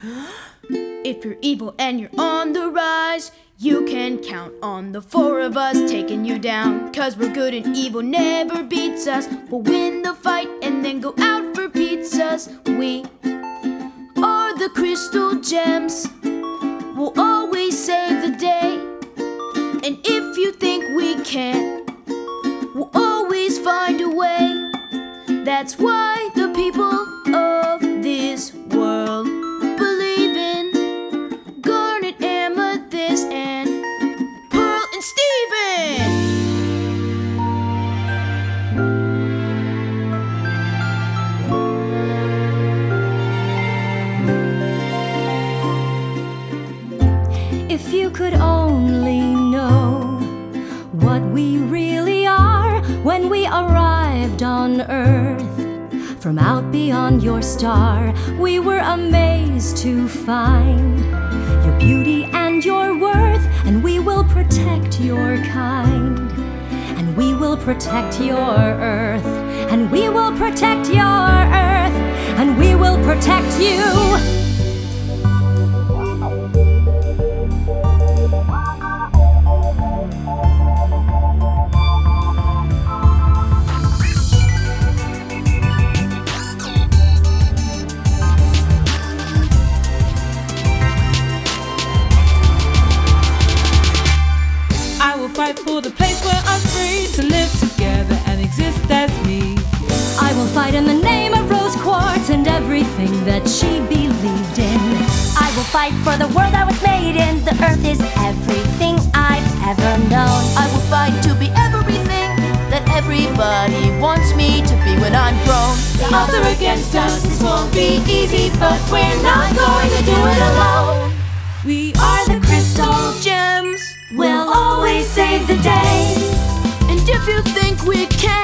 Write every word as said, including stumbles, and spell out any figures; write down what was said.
If you're evil and you're on the rise, you can count on the four of us taking you down. Cause we're good and evil never beats us. We'll win the fight and then go out for pizzas. We are the Crystal Gems. We'll always save the day. And if you think we can't, we'll always find a way. That's why the people of this world believe in Garnet, Amethyst, and Pearl and Steven. If you could only know what we really are when we arrived on Earth from out beyond your star, we were amazed to find your beauty and your worth, and we will protect your kind, and we will protect your Earth, and we will protect your Earth, and we will protect you. Fight for the place where I'm free to live together and exist as me. I will fight in the name of Rose Quartz and everything that she believed in. I will fight for the world I was made in. The earth is everything I've ever known. I will fight to be everything that everybody wants me to be when I'm grown. The odds are against us, this won't be easy, but we're not going to do it alone. We are the Crystal Gems. We'll always save the day. And if you think we can't,